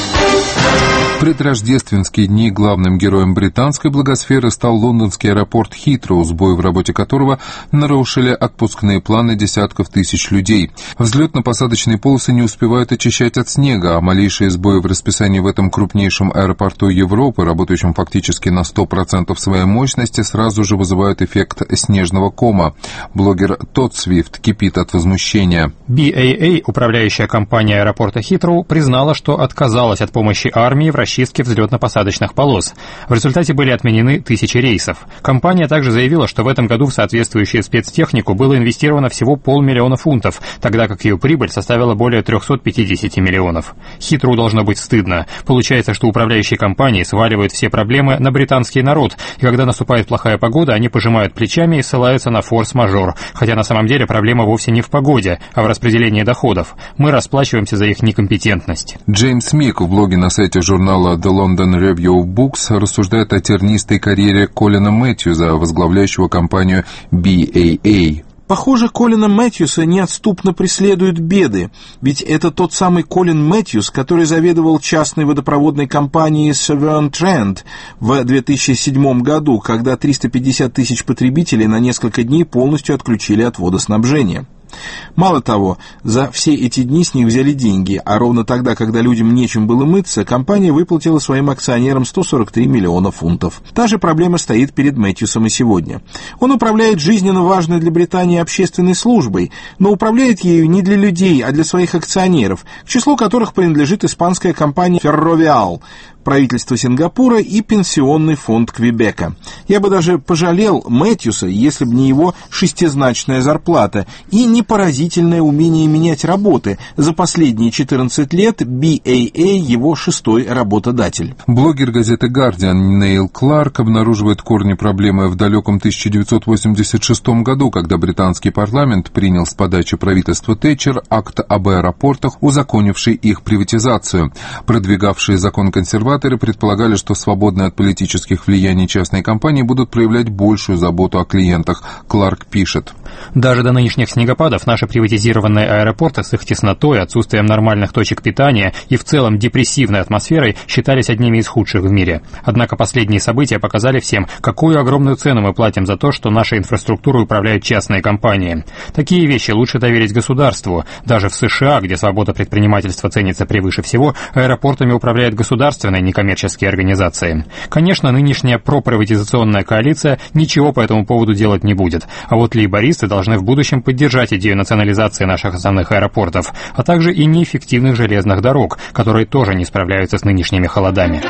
[SPEAKER 5] В предрождественские дни главным героем британской благосферы стал лондонский аэропорт Хитроу, сбои в работе которого нарушили отпускные планы десятков тысяч людей. Взлетно-посадочные полосы не успевают очищать от снега, а малейшие сбои в расписании в этом крупнейшем аэропорту Европы, работающем фактически на сто процентов своей мощности, сразу же вызывают эффект снежного кома. Блогер Тодд Свифт кипит от возмущения.
[SPEAKER 24] би эй эй, управляющая компания аэропорта Хитроу, признала, что отказалась от помощи армии в расчистке взлетно-посадочных полос. В результате были отменены тысячи рейсов. Компания также заявила, что в этом году в соответствующую спецтехнику было инвестировано всего полмиллиона фунтов, тогда как ее прибыль составила более триста пятьдесят миллионов. Хитроу должно быть стыдно. Получается, что управляющие компании сваливают все проблемы на британский народ, и когда наступает плохая погода, они пожимают плечами и ссылаются на форс-мажор, хотя на самом деле проблема вовсе не в погоде, а в распределении доходов. Мы расплачиваемся за их некомпетентность.
[SPEAKER 5] Джеймс Мик в блоге на сайте журнала The London Review of Books рассуждает о тернистой карьере Колина Мэтьюза, возглавляющего компанию би эй эй.
[SPEAKER 3] Похоже, Колина Мэтьюса неотступно преследуют беды, ведь это тот самый Колин Мэтьюс, который заведовал частной водопроводной компанией Severn Trent в две тысячи седьмом году, когда триста пятьдесят тысяч потребителей на несколько дней полностью отключили от водоснабжения. Мало того, за все эти дни с них взяли деньги, а ровно тогда, когда людям нечем было мыться, компания выплатила своим акционерам сто сорок три миллиона фунтов. Та же проблема стоит перед Мэтьюсом и сегодня. Он управляет жизненно важной для Британии общественной службой, но управляет ею не для людей, а для своих акционеров, к числу которых принадлежит испанская компания Ferrovial, правительство Сингапура и пенсионный фонд Квебека. Я бы даже пожалел Мэтьюса, если бы не его шестизначная зарплата и не поразительное умение менять работы. За последние четырнадцать лет би эй эй его шестой работодатель.
[SPEAKER 5] Блогер газеты «Гардиан» Нейл Кларк обнаруживает корни проблемы в далеком тысяча девятьсот восемьдесят шестом году, когда британский парламент принял с подачи правительства Тэтчер акт об аэропортах, узаконивший их приватизацию. Продвигавшие закон консерваторы предполагали, что свободные от политических влияний частные компании будут проявлять большую заботу о клиентах. Кларк пишет.
[SPEAKER 24] Даже до нынешних снегопадов наши приватизированные аэропорты с их теснотой, отсутствием нормальных точек питания и в целом депрессивной атмосферой считались одними из худших в мире. Однако последние события показали всем, какую огромную цену мы платим за то, что нашей инфраструктурой управляют частные компании. Такие вещи лучше доверить государству. Даже в США, где свобода предпринимательства ценится превыше всего, аэропортами управляет государственная некоммерческие организации. Конечно, нынешняя проприватизационная коалиция ничего по этому поводу делать не будет, а вот лейбористы должны в будущем поддержать идею национализации наших основных аэропортов, а также и неэффективных железных дорог, которые тоже не справляются с нынешними холодами.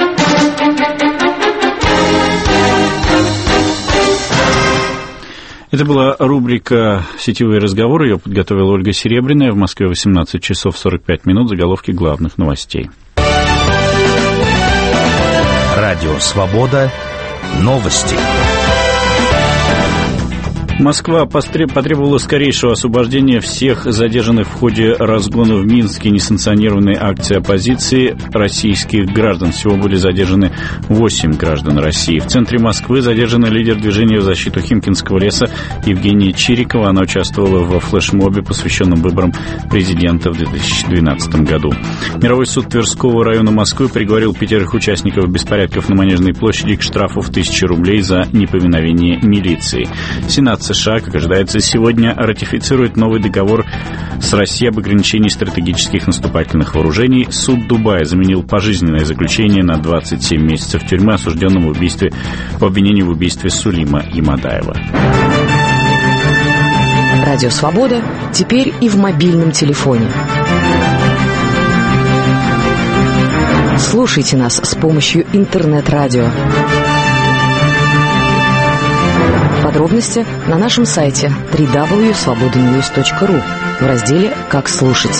[SPEAKER 1] Это была рубрика «Сетевые разговоры». Ее подготовила Ольга Серебряная. В Москве восемнадцать часов сорок пять минут. Заголовки главных новостей.
[SPEAKER 6] Радио «Свобода». Новости.
[SPEAKER 1] Москва потребовала скорейшего освобождения всех задержанных в ходе разгона в Минске несанкционированной акции оппозиции российских граждан. Всего были задержаны восемь граждан России. В центре Москвы задержана лидер движения в защиту Химкинского леса Евгения Чирикова. Она участвовала во флешмобе, посвященном выборам президента в две тысячи двенадцатом году. Мировой суд Тверского района Москвы приговорил пятерых участников беспорядков на Манежной площади к штрафу в тысячу рублей за неповиновение милиции. Сенат США, как ожидается, сегодня ратифицирует новый договор с Россией об ограничении стратегических наступательных вооружений. Суд Дубая заменил пожизненное заключение на двадцать семь месяцев тюрьмы осужденному в убийстве, по обвинению в убийстве Сулима Имадаева.
[SPEAKER 4] Радио «Свобода» теперь и в мобильном телефоне. Слушайте нас с помощью интернет-радио. Подробности на нашем сайте дабл ю дабл ю дабл ю точка свобода ньюс точка ру в разделе «Как слушать».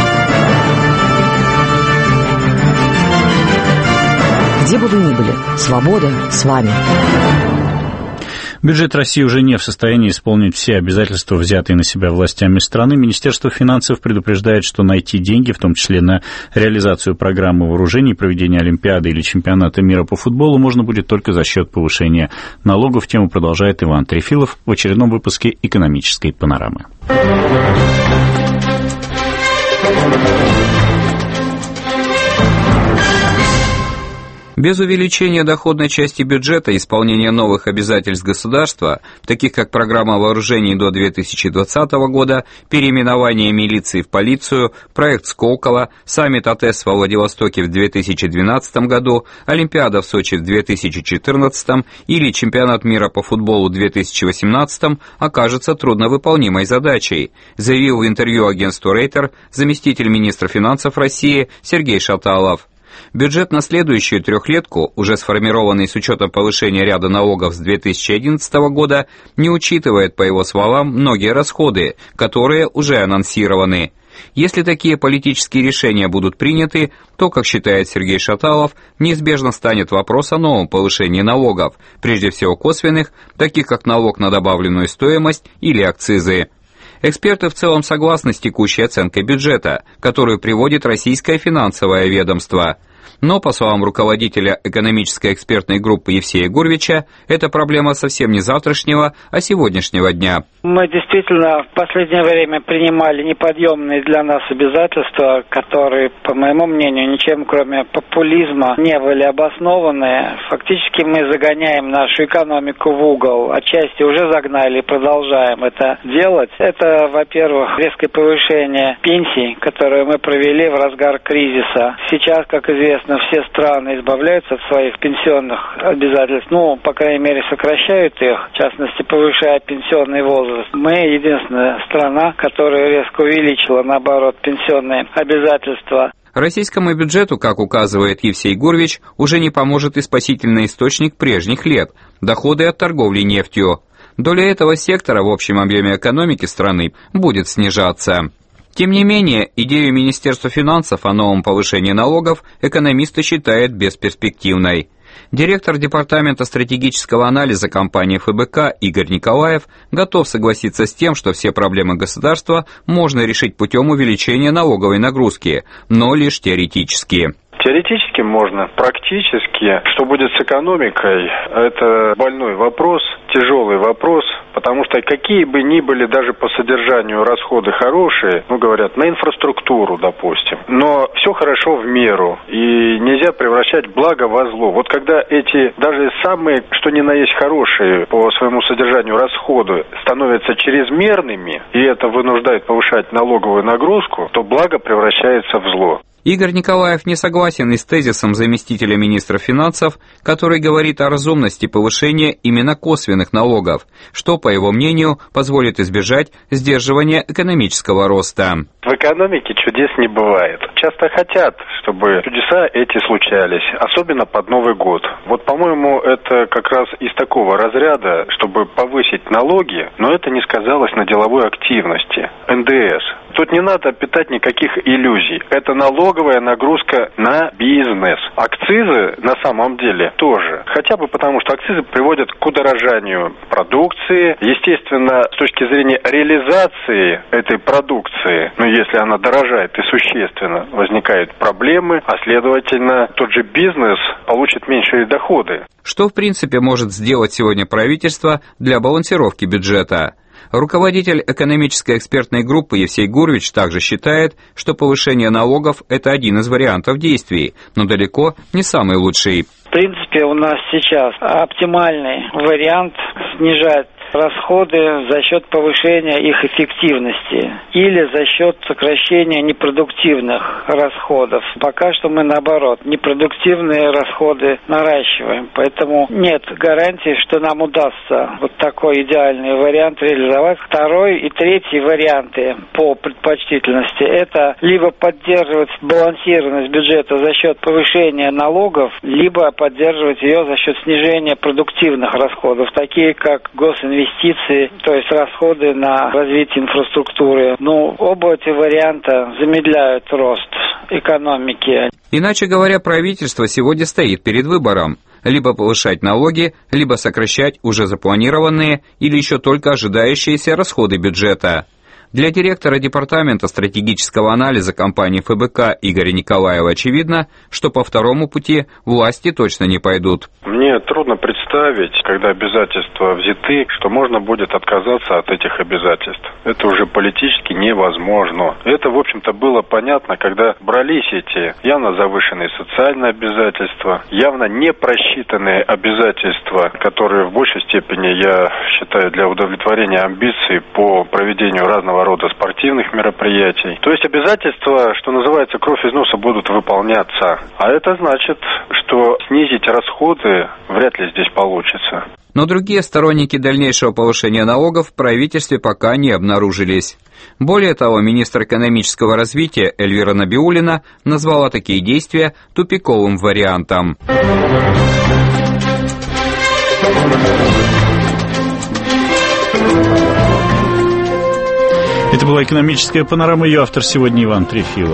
[SPEAKER 4] Где бы вы ни были, свобода с вами.
[SPEAKER 1] Бюджет России уже не в состоянии исполнить все обязательства, взятые на себя властями страны. Министерство финансов предупреждает, что найти деньги, в том числе на реализацию программы вооружений, проведение Олимпиады или чемпионата мира по футболу, можно будет только за счет повышения налогов. Тему продолжает Иван Трефилов в очередном выпуске «Экономической панорамы».
[SPEAKER 8] Без увеличения доходной части бюджета и исполнения новых обязательств государства, таких как программа вооружений до две тысячи двадцатого года, переименование милиции в полицию, проект Сколково, саммит АТЭС во Владивостоке в две тысячи двенадцатом году, Олимпиада в Сочи в две тысячи четырнадцатом или чемпионат мира по футболу в две тысячи восемнадцатом окажется трудновыполнимой задачей, заявил в интервью агентству Рейтер заместитель министра финансов России Сергей Шаталов. Бюджет на следующую трехлетку, уже сформированный с учетом повышения ряда налогов с две тысячи одиннадцатого года, не учитывает, по его словам, многие расходы, которые уже анонсированы. Если такие политические решения будут приняты, то, как считает Сергей Шаталов, неизбежно станет вопрос о новом повышении налогов, прежде всего косвенных, таких как налог на добавленную стоимость или акцизы. Эксперты в целом согласны с текущей оценкой бюджета, которую приводит Российское финансовое ведомство. Но, по словам руководителя экономической экспертной группы Евсея Гурвича, это проблема совсем не завтрашнего, а сегодняшнего дня.
[SPEAKER 9] Мы действительно в последнее время принимали неподъемные для нас обязательства, которые, по моему мнению, ничем кроме популизма не были обоснованы. Фактически мы загоняем нашу экономику в угол. Отчасти уже загнали и продолжаем это делать. Это, во-первых, резкое повышение пенсий, которое мы провели в разгар кризиса. Сейчас, как известно, все страны избавляются от своих пенсионных обязательств, ну, по крайней мере, сокращают их, в частности, повышая пенсионный возраст. Мы единственная страна, которая резко увеличила, наоборот, пенсионные обязательства.
[SPEAKER 8] Российскому бюджету, как указывает Евсей Гурвич, уже не поможет и спасительный источник прежних лет – доходы от торговли нефтью. Доля этого сектора в общем объеме экономики страны будет снижаться. Тем не менее, идею Министерства финансов о новом повышении налогов экономисты считают бесперспективной. Директор Департамента стратегического анализа компании эф бэ ка Игорь Николаев готов согласиться с тем, что все проблемы государства можно решить путем увеличения налоговой нагрузки, но лишь теоретически.
[SPEAKER 10] Теоретически можно, практически. Что будет с экономикой, это больной вопрос, тяжелый вопрос, потому что какие бы ни были даже по содержанию расходы хорошие, ну, говорят, на инфраструктуру, допустим, но все хорошо в меру, и нельзя превращать благо во зло. Вот когда эти даже самые, что ни на есть хорошие по своему содержанию расходы становятся чрезмерными, и это вынуждает повышать налоговую нагрузку, то благо превращается в зло.
[SPEAKER 8] Игорь Николаев не согласен и с тезисом заместителя министра финансов, который говорит о разумности повышения именно косвенных налогов, что, по его мнению, позволит избежать сдерживания экономического роста.
[SPEAKER 10] В экономике чудес не бывает. Часто хотят, чтобы чудеса эти случались, особенно под Новый год. Вот, по-моему, это как раз из такого разряда, чтобы повысить налоги, но это не сказалось на деловой активности. эн дэ эс. Тут не надо питать никаких иллюзий. Это налоговая нагрузка на бизнес. Акцизы на самом деле тоже. Хотя бы потому, что акцизы приводят к удорожанию продукции. Естественно, с точки зрения реализации этой продукции, ну, если она дорожает и существенно, возникают проблемы, а следовательно, тот же бизнес получит меньшие доходы.
[SPEAKER 8] Что, в принципе, может сделать сегодня правительство для балансировки бюджета? Руководитель экономической экспертной группы Евсей Гурвич также считает, что повышение налогов – это один из вариантов действий, но далеко не самый лучший.
[SPEAKER 9] В принципе, у нас сейчас оптимальный вариант снижать расходы за счет повышения их эффективности или за счет сокращения непродуктивных расходов. Пока что мы наоборот, непродуктивные расходы наращиваем, поэтому нет гарантии, что нам удастся вот такой идеальный вариант реализовать. Второй и третий варианты по предпочтительности – это либо поддерживать балансированность бюджета за счет повышения налогов, либо поддерживать ее за счет снижения продуктивных расходов, такие как госинвестиции, то есть расходы на развитие инфраструктуры. Ну, оба эти варианта замедляют рост экономики.
[SPEAKER 8] Иначе говоря, правительство сегодня стоит перед выбором. Либо повышать налоги, либо сокращать уже запланированные или еще только ожидающиеся расходы бюджета. Для директора Департамента стратегического анализа компании эф бэ ка Игоря Николаева очевидно, что по второму пути власти точно не пойдут.
[SPEAKER 10] Мне трудно представить, когда обязательства взяты, что можно будет отказаться от этих обязательств. Это уже политически невозможно. Это, в общем-то, было понятно, когда брались эти явно завышенные социальные обязательства, явно не просчитанные обязательства, которые в большей степени, я считаю, для удовлетворения амбиций по проведению разного рода спортивных мероприятий. То есть обязательства, что называется, кровь из носа будут выполняться. А это значит, что снизить расходы вряд ли здесь получится.
[SPEAKER 8] Но другие сторонники дальнейшего повышения налогов в правительстве пока не обнаружились. Более того, министр экономического развития Эльвира Набиуллина назвала такие действия тупиковым вариантом.
[SPEAKER 1] Это была экономическая панорама, ее автор сегодня Иван Трефилов.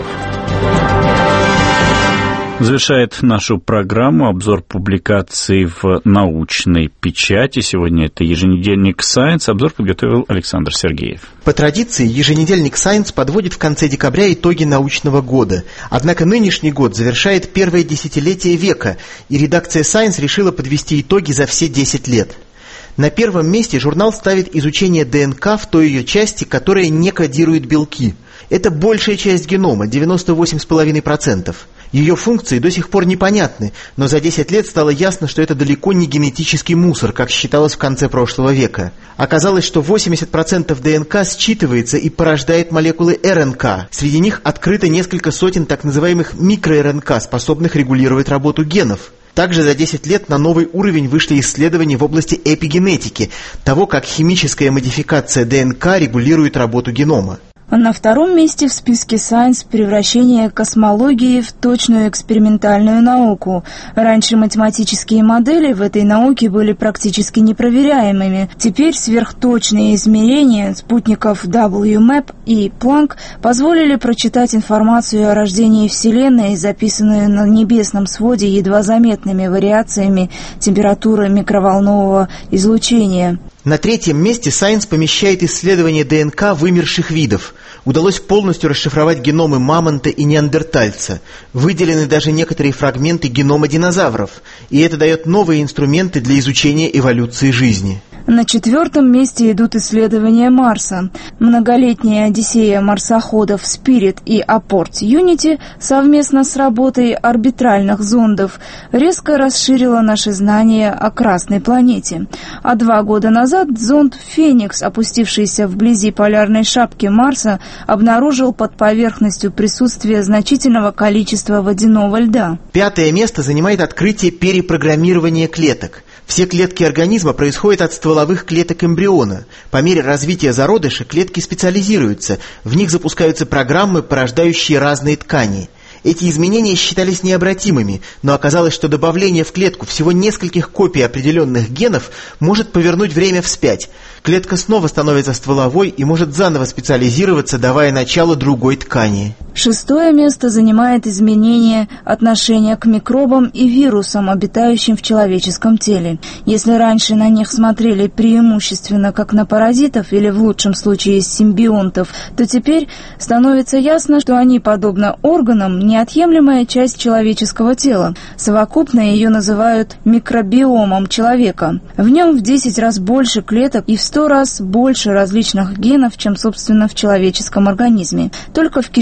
[SPEAKER 1] Завершает нашу программу обзор публикаций в научной печати. Сегодня это еженедельник Science. Обзор подготовил Александр Сергеев.
[SPEAKER 7] По традиции, еженедельник Science подводит в конце декабря итоги научного года. Однако нынешний год завершает первое десятилетие века, и редакция Science решила подвести итоги за все десять лет. На первом месте журнал ставит изучение ДНК в той ее части, которая не кодирует белки. Это большая часть генома, девяносто восемь целых пять десятых процента. Ее функции до сих пор непонятны, но за десять лет стало ясно, что это далеко не генетический мусор, как считалось в конце прошлого века. Оказалось, что восемьдесят процентов ДНК считывается и порождает молекулы эр эн ка. Среди них открыто несколько сотен так называемых микро-эр эн ка, способных регулировать работу генов. Также за десять лет на новый уровень вышли исследования в области эпигенетики, того, как химическая модификация ДНК регулирует работу генома.
[SPEAKER 11] На втором месте в списке Science превращение космологии в точную экспериментальную науку. Раньше математические модели в этой науке были практически непроверяемыми. Теперь сверхточные измерения спутников дабл ю мэп и Планк позволили прочитать информацию о рождении Вселенной, записанную на небесном своде едва заметными вариациями температуры микроволнового излучения.
[SPEAKER 7] На третьем месте Science помещает исследования ДНК вымерших видов. Удалось полностью расшифровать геномы мамонта и неандертальца. Выделены даже некоторые фрагменты генома динозавров. И это дает новые инструменты для изучения эволюции жизни.
[SPEAKER 11] На четвертом месте идут исследования Марса. Многолетняя одиссея марсоходов Spirit и Apport Unity совместно с работой орбитальных зондов резко расширила наши знания о Красной планете. А два года назад зонд Феникс, опустившийся вблизи полярной шапки Марса, обнаружил под поверхностью присутствие значительного количества водяного льда.
[SPEAKER 7] Пятое место занимает открытие перепрограммирования клеток. Все клетки организма происходят от стволовых клеток эмбриона. По мере развития зародыша клетки специализируются, в них запускаются программы, порождающие разные ткани. Эти изменения считались необратимыми, но оказалось, что добавление в клетку всего нескольких копий определенных генов может повернуть время вспять. Клетка снова становится стволовой и может заново специализироваться, давая начало другой ткани.
[SPEAKER 11] Шестое место занимает изменение отношения к микробам и вирусам, обитающим в человеческом теле. Если раньше на них смотрели преимущественно как на паразитов или в лучшем случае симбионтов, то теперь становится ясно, что они, подобно органам, неотъемлемая часть человеческого тела. Совокупно ее называют микробиомом человека. В нем в десять раз больше клеток и в сто раз больше различных генов, чем, собственно, в человеческом организме. Только в кишечнике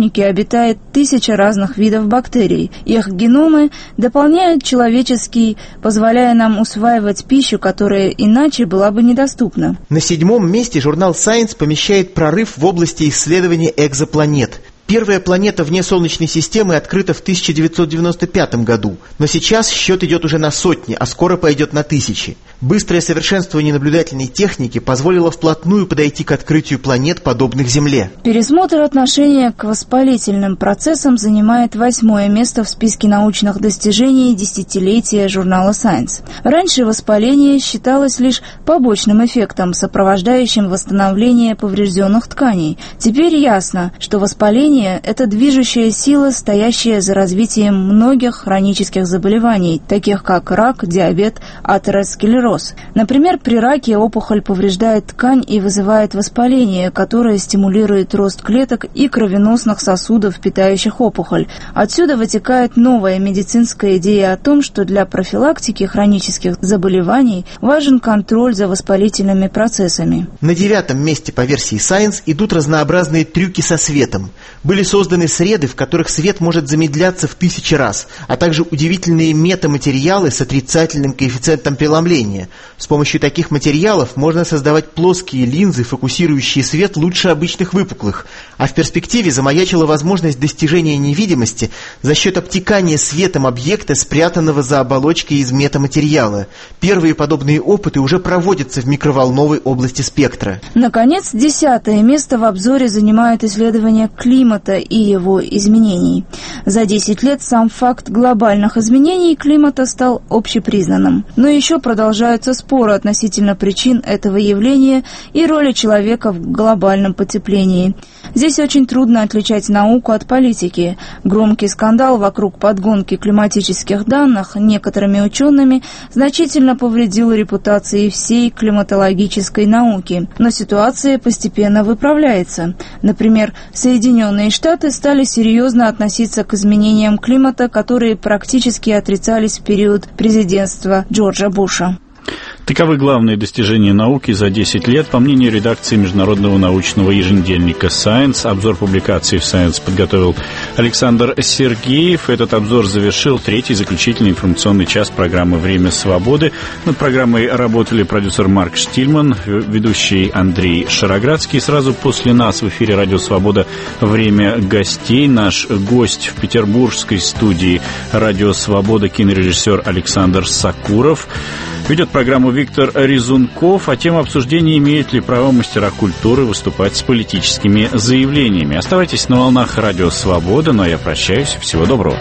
[SPEAKER 11] кишечнике обитает тысяча разных видов бактерий. Их геномы дополняют человеческий, позволяя нам усваивать пищу, которая иначе была бы недоступна.
[SPEAKER 7] На седьмом месте журнал Science помещает прорыв в области исследования экзопланет. Первая планета вне Солнечной системы открыта в тысяча девятьсот девяносто пятом году, но сейчас счет идет уже на сотни, а скоро пойдет на тысячи. Быстрое совершенствование наблюдательной техники позволило вплотную подойти к открытию планет, подобных Земле.
[SPEAKER 11] Пересмотр отношения к воспалительным процессам занимает восьмое место в списке научных достижений десятилетия журнала Science. Раньше воспаление считалось лишь побочным эффектом, сопровождающим восстановление поврежденных тканей. Теперь ясно, что воспаление – это движущая сила, стоящая за развитием многих хронических заболеваний, таких как рак, диабет, атеросклероз. Например, при раке опухоль повреждает ткань и вызывает воспаление, которое стимулирует рост клеток и кровеносных сосудов, питающих опухоль. Отсюда вытекает новая медицинская идея о том, что для профилактики хронических заболеваний важен контроль за воспалительными процессами.
[SPEAKER 7] На девятом месте по версии Science идут разнообразные трюки со светом. Были созданы среды, в которых свет может замедляться в тысячи раз, а также удивительные метаматериалы с отрицательным коэффициентом преломления. С помощью таких материалов можно создавать плоские линзы, фокусирующие свет лучше обычных выпуклых. А в перспективе замаячила возможность достижения невидимости за счет обтекания светом объекта, спрятанного за оболочкой из метаматериала. Первые подобные опыты уже проводятся в микроволновой области спектра.
[SPEAKER 11] Наконец, десятое место в обзоре занимает исследование климата и его изменений. За десять лет сам факт глобальных изменений климата стал общепризнанным. Но еще продолжаются споры относительно причин этого явления и роли человека в глобальном потеплении. Здесь очень трудно отличать науку от политики. Громкий скандал вокруг подгонки климатических данных некоторыми учеными значительно повредил репутации всей климатологической науки. Но ситуация постепенно выправляется. Например, Соединенные Штаты стали серьезно относиться к изменениям климата, которые практически отрицались в период президентства Джорджа Буша.
[SPEAKER 1] Таковы главные достижения науки за десять лет, по мнению редакции международного научного еженедельника Science. Обзор публикаций в Science подготовил Александр Сергеев. Этот обзор завершил третий заключительный информационный час программы «Время свободы». Над программой работали продюсер Марк Штильман, ведущий Андрей Шароградский. Сразу после нас в эфире «Радио Свобода» «Время гостей». Наш гость в петербургской студии «Радио Свобода» кинорежиссер Александр Сакуров. Ведет программу Виктор Резунков, а тема обсуждения: имеют ли право мастера культуры выступать с политическими заявлениями. Оставайтесь на волнах Радио Свобода, но я прощаюсь. Всего доброго.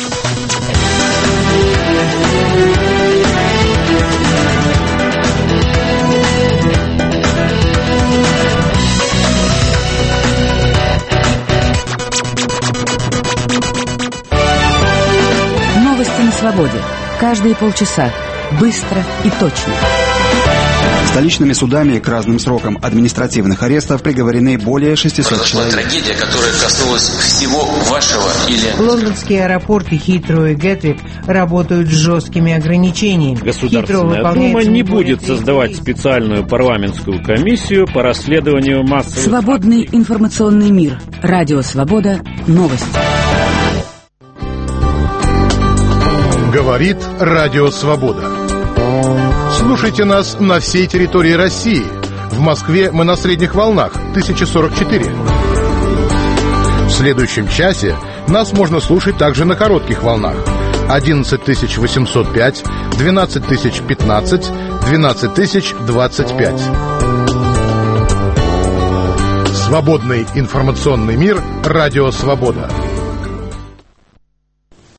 [SPEAKER 4] Новости на свободе. Каждые полчаса. Быстро и точно.
[SPEAKER 12] Столичными судами к разным срокам административных арестов приговорены более шестисот человек.
[SPEAKER 13] Трагедия, которая коснулась всего вашего или...
[SPEAKER 14] Лондонские аэропорты Хитроу и Гетвик работают с жесткими ограничениями.
[SPEAKER 16] Государственная Дума не будет создавать специальную парламентскую комиссию по расследованию массовых...
[SPEAKER 4] Свободный информационный мир. Радио Свобода. Новости.
[SPEAKER 25] Говорит Радио Свобода. Слушайте нас на всей территории России. В Москве мы на средних волнах тысяча сорок четыре. В следующем часе нас можно слушать также на коротких волнах одиннадцать тысяч восемьсот пять, двенадцать тысяч пятнадцать, двенадцать тысяч двадцать пять. Свободный информационный мир. Радио Свобода.